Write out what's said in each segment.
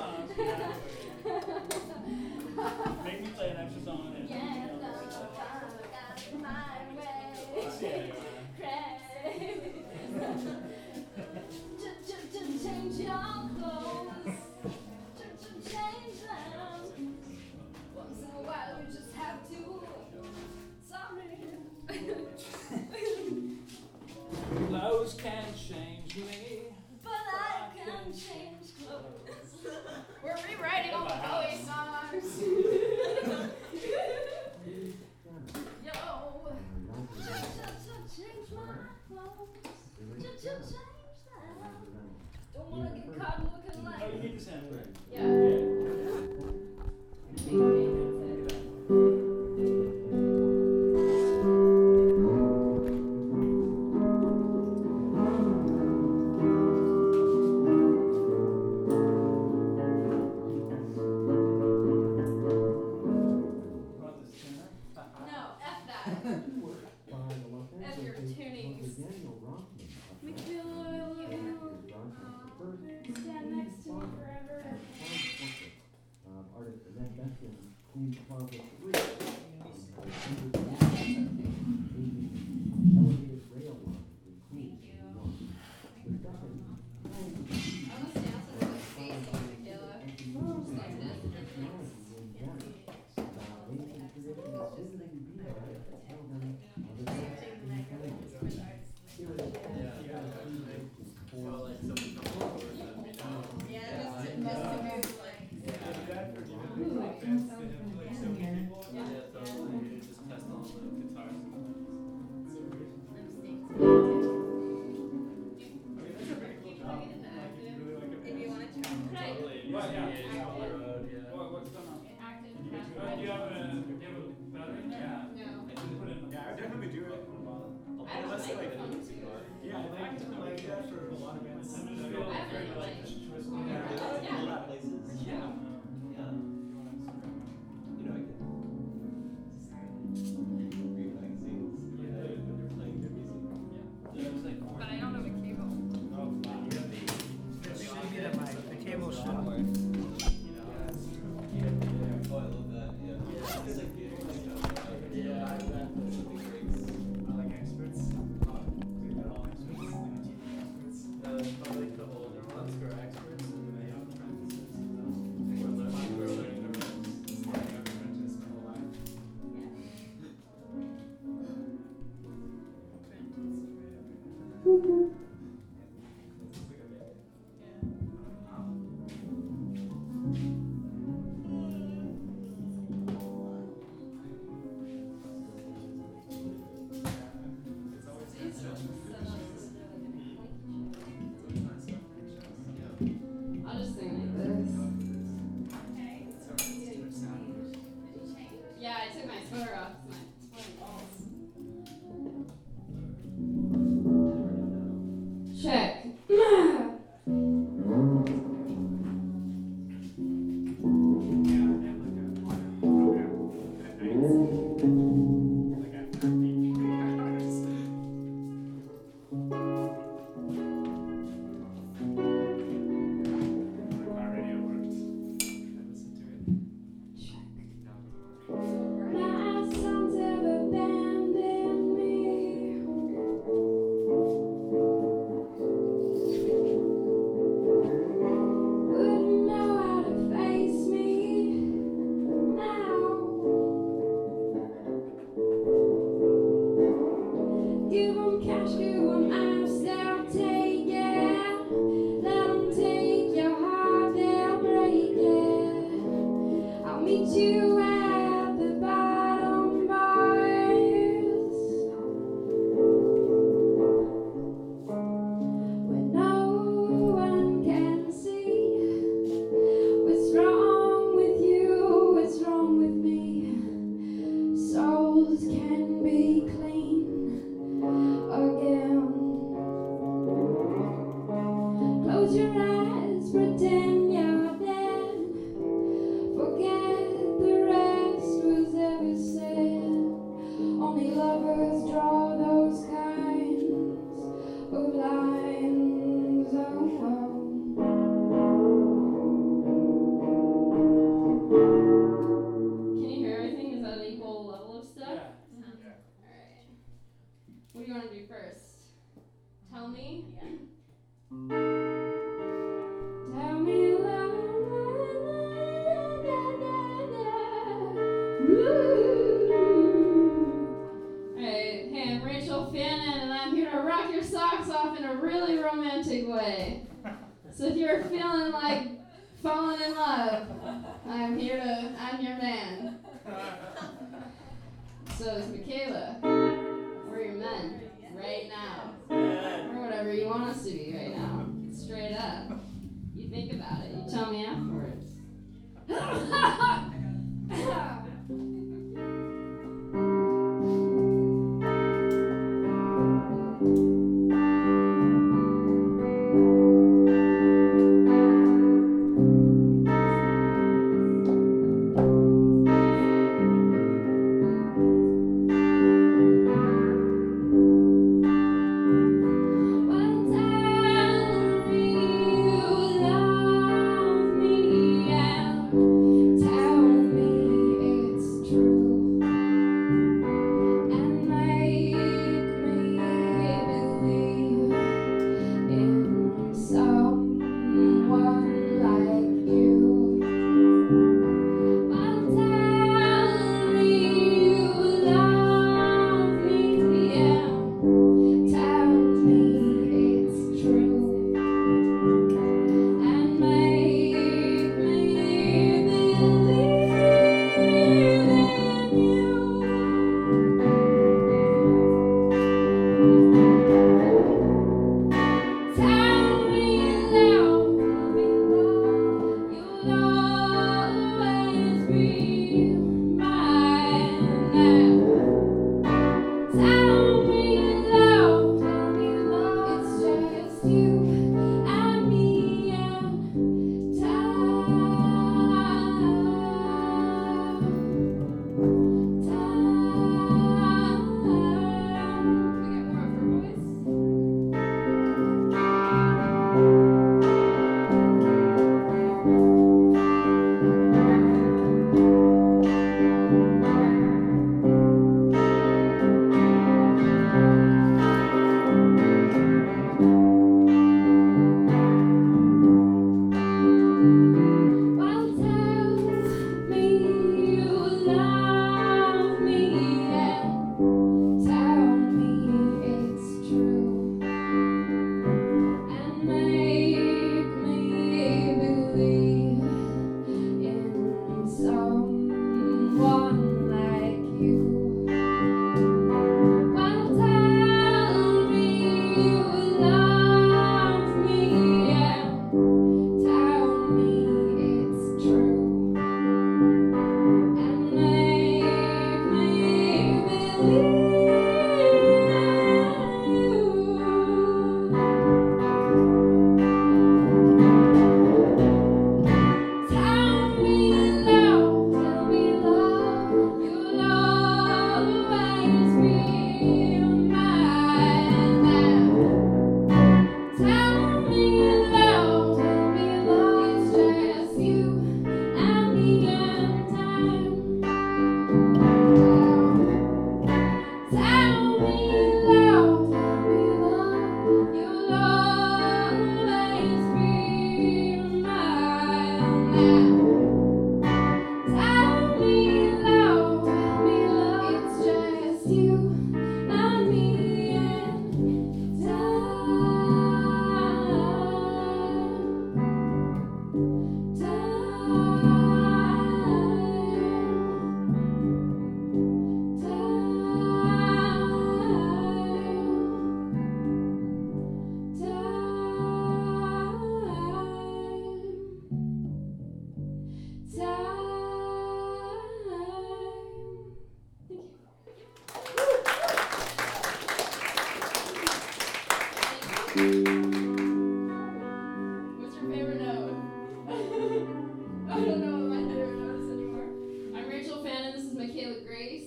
songs. Make me play an extra song. And change your clothes. Change them. Once in a while you just have to. Sorry. Clothes can change me. But I can change clothes. We're rewriting all the Bowie songs. Yo. Change my clothes. Change them. Don't wanna get caught looking like. Oh, you need the sample. Yeah. Pretend you're dead. Forget the first. Tell me. Yeah. Tell me la Alright, hey, I'm Rachel Fannin, and I'm here to rock your socks off in a really romantic way. So if you're feeling like falling in love, I'm your man. So is Michaela. We're your men right now. Or whatever you want us to be right now. Straight up. You think about it. You tell me afterwards. What's your favorite note? I don't know what my favorite note is anymore. I'm Rachel Fannin. This is Michaela Grace.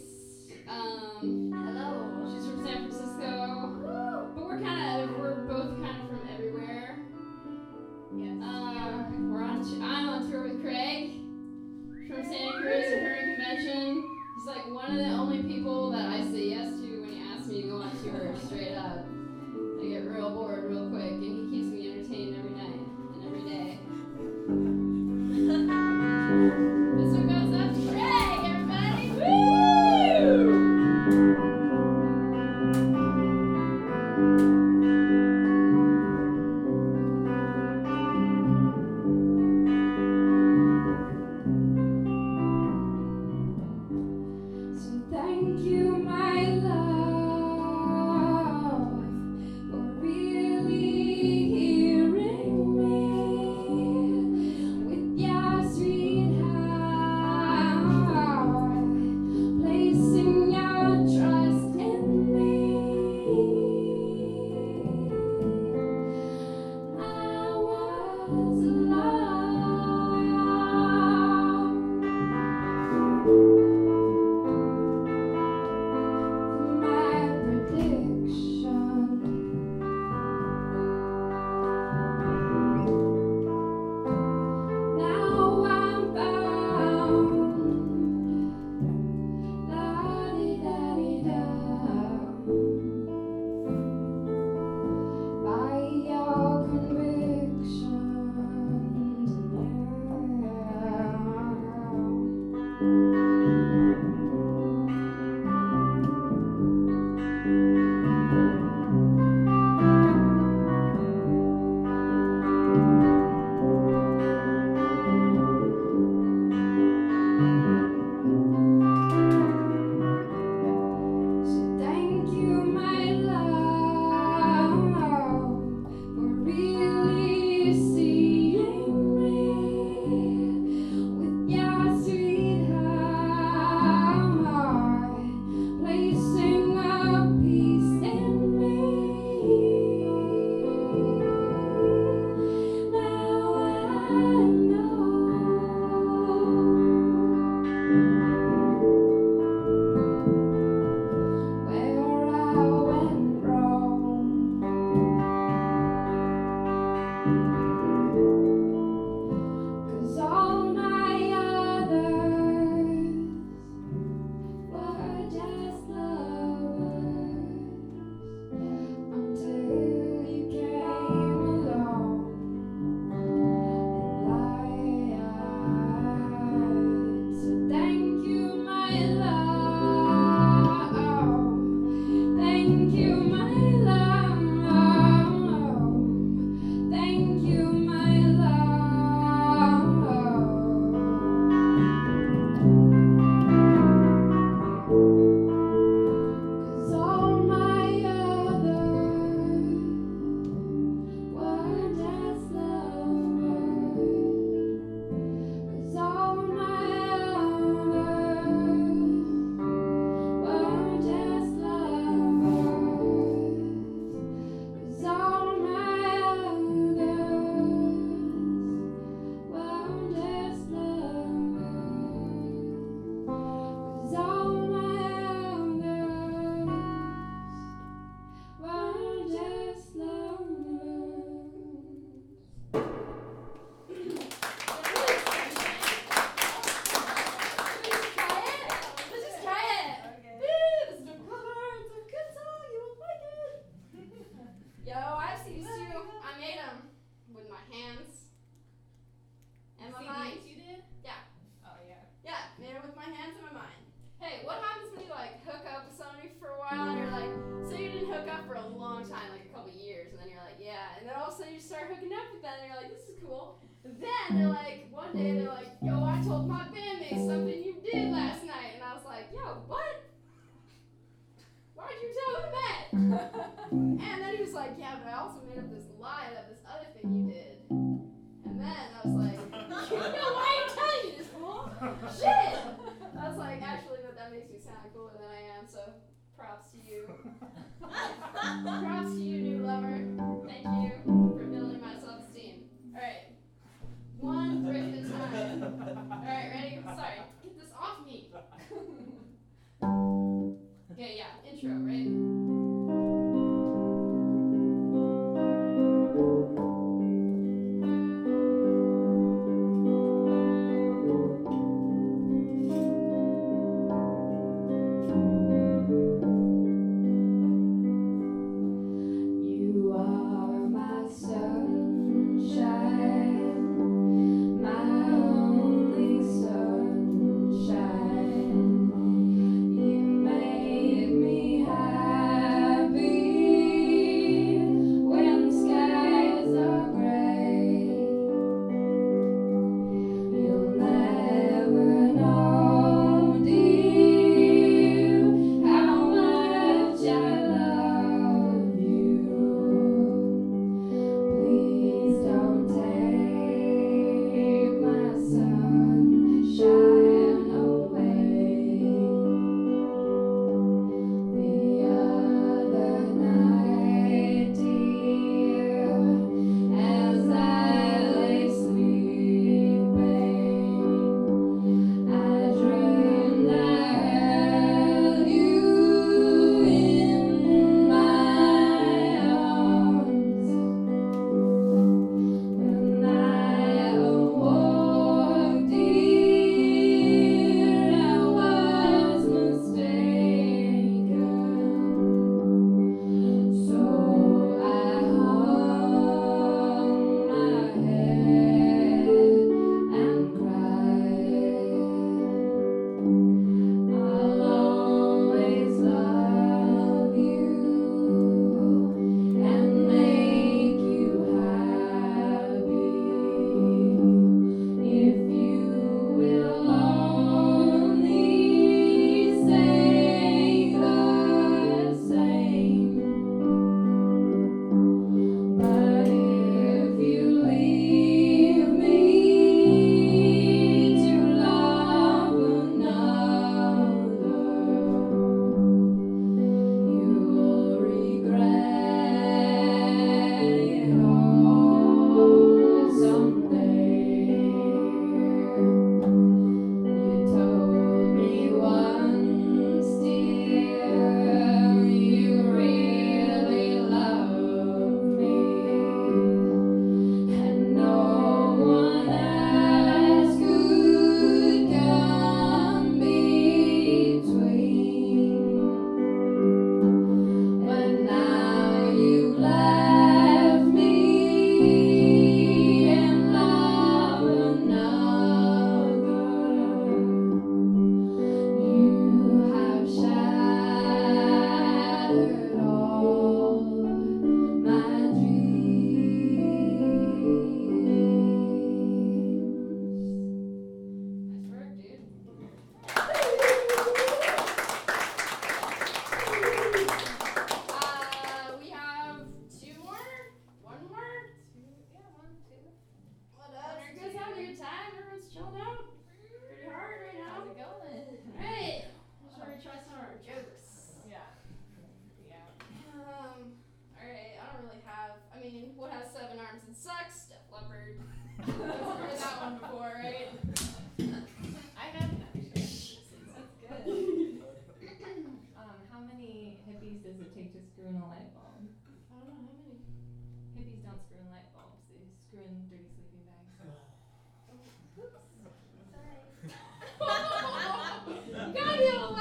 Hello. She's from San Francisco. But we're both kind of from everywhere. Yes. I'm on tour with Craig from Santa Cruz Recurring Convention. He's like one of the only people that I say yes to when he asks me to go on tour, straight up. know, I have CDs too. I made them with my hands and my mind. You did? Yeah. Oh yeah. Yeah, made them with my hands and my mind. Hey, what happens when you like hook up with somebody for a while and you're like, so you didn't hook up for a long time, like a couple years, and then you're like, yeah, and then all of a sudden you start hooking up with them and you're like, this is cool. And then they're like, one day they're like, yo, I told my bandmates something you did last night, and I was like, yo, what? Why'd you tell him that? And then he was like, yeah, but I also made up this lie about this other thing you did. And then I was like, yo, why are you telling me this, fool? Shit! I was like, actually, that makes me sound cooler than I am, so props to you. Props to you, new lover. Thank you for building my self-esteem. Alright. One riff at a time. Alright, ready? Sorry. Get this off me. Okay, yeah. Intro, right?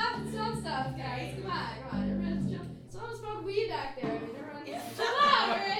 Weed back there. I mean, everyone, chill out, alright?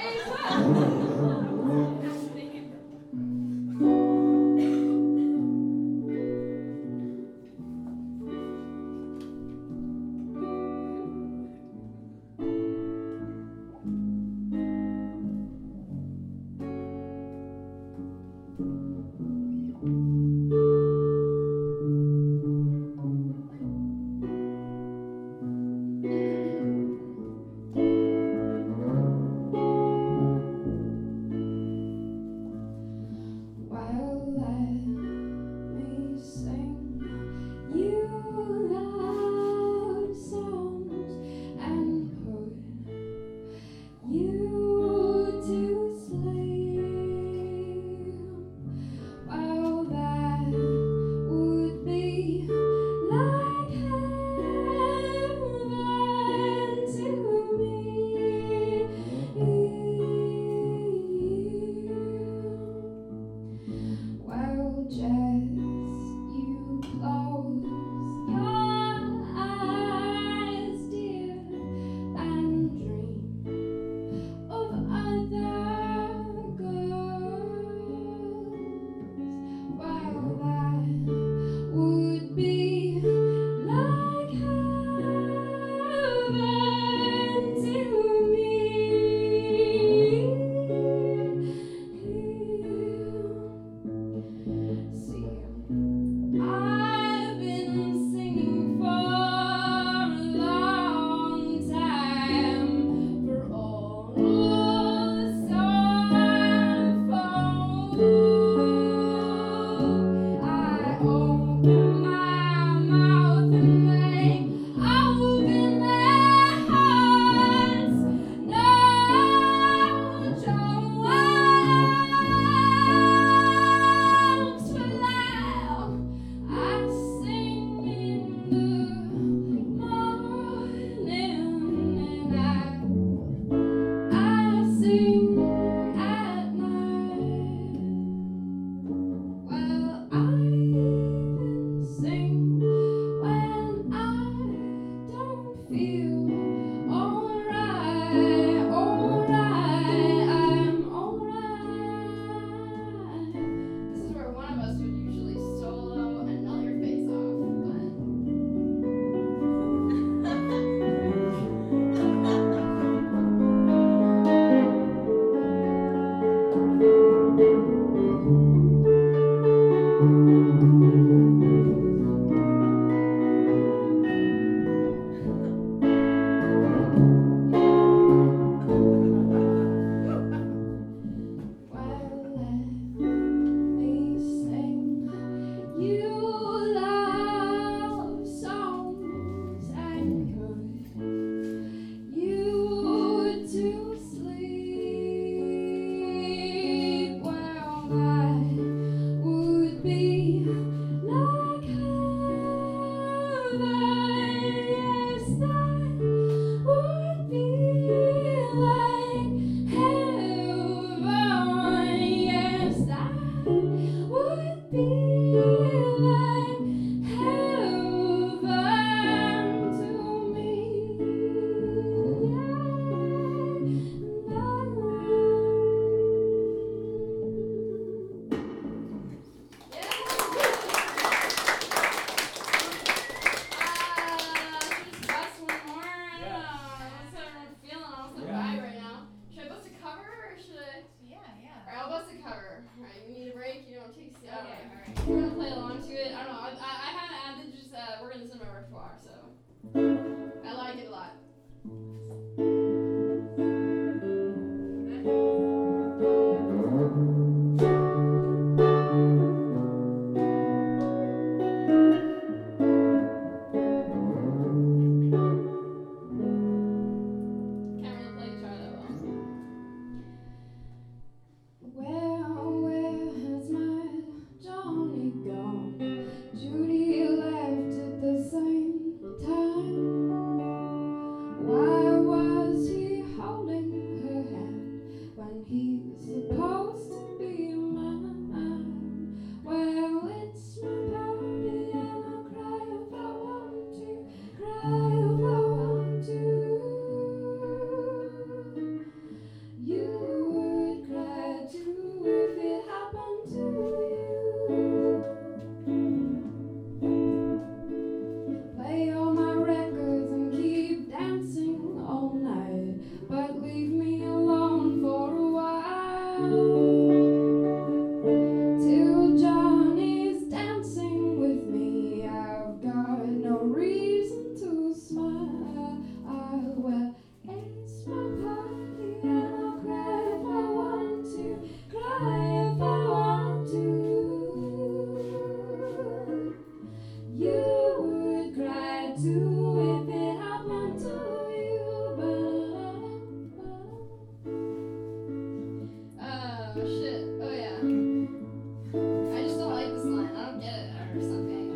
Shit. Oh yeah. I just don't like this line. I don't get it or something.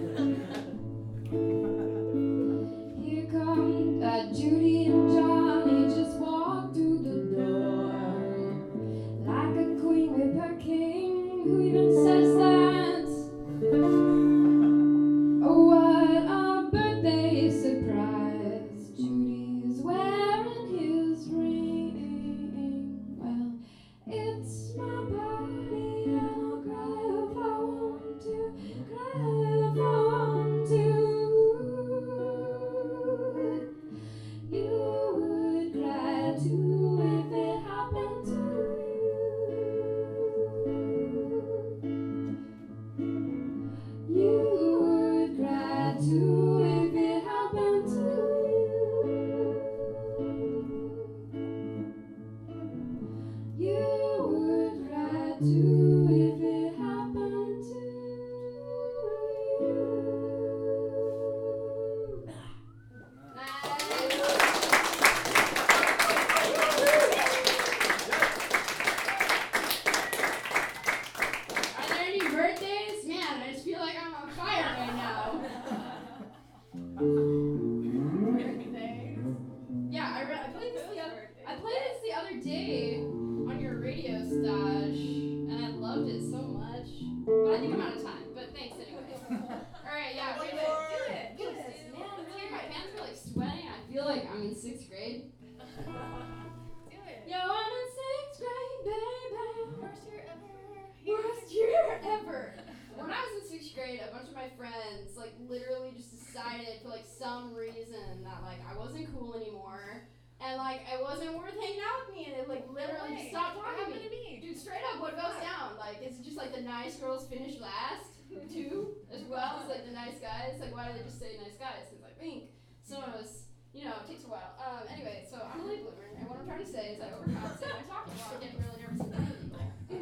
Here come Judy and Johnny just walk through the door like a queen with her king. Who even says that? Oh, what a birthday surprise! Judy's wearing his ring. Well, it's my body and I'll cry if I want to, cry if I want to. You would cry too if it happened to you. You would cry too if it happened to you. You would cry too if it happened to you. Are there any birthdays? Man, I just feel like I'm on fire right now. Yeah, I played this the other day on your radio stash, and I loved it so much. But I think I'm out of time. But thanks anyway. All right, yeah, wait. Do this, man. Really, my hands are like sweating. I feel like I'm in 6th grade. Yo, I'm in 6th grade, baby. Worst year ever. When I was in 6th grade, a bunch of my friends like literally just decided for like some reason that like I wasn't cool anymore and like I wasn't worth hanging out with me, and it like literally just stopped talking to me. Dude, straight up, what goes down? Like, it's just like the nice girls finish last too, as well as like the nice guys. Like, why do they just say nice guys? Because I think some of us, you know, it takes a while. Anyway, so I'm a late bloomer, and what I'm trying to say is I overcompensate. I talk a lot, getting really nervous in front of people.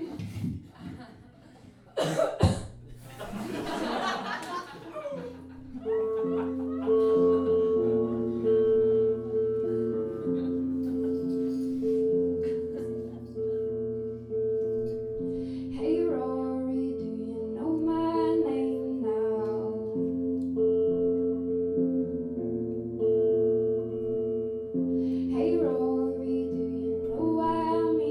Hey Rory, do you know my name now? Hey Rory, do you know why I'm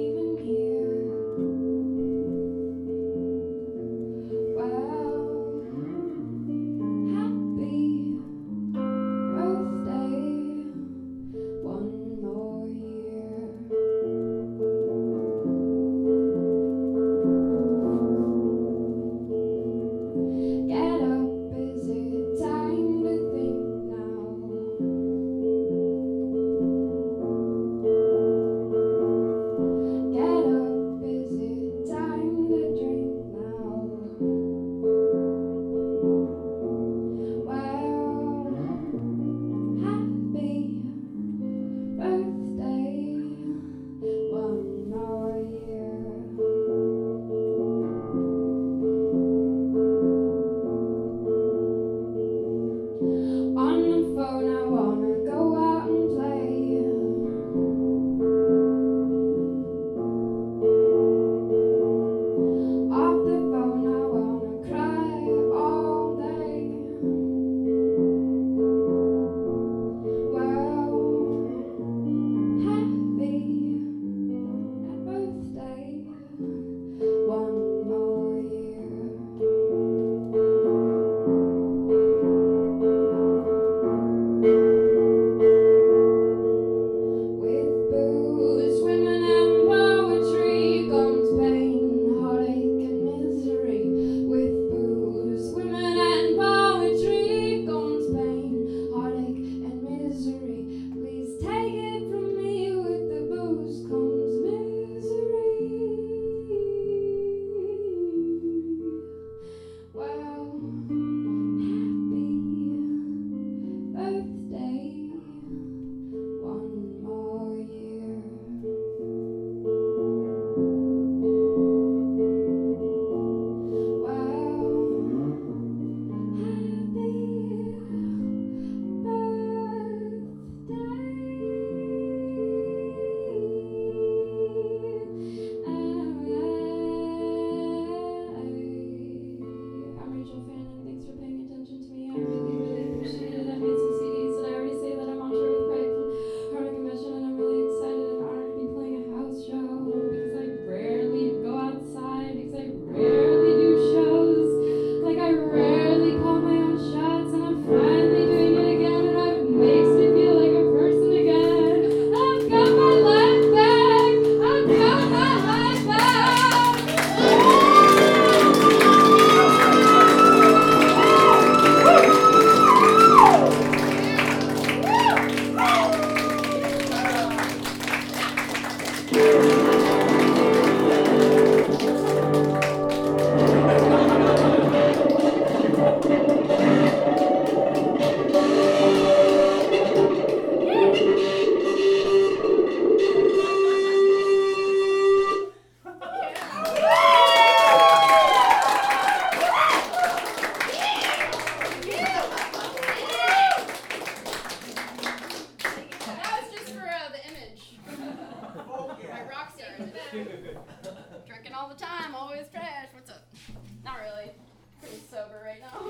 Drinking all the time, always trash. What's up? Not really. Pretty sober right now.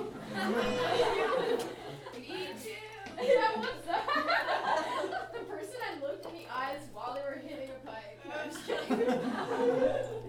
Me too. Yeah, what's that? The person I looked in the eyes while they were hitting a pipe. No, I'm just kidding.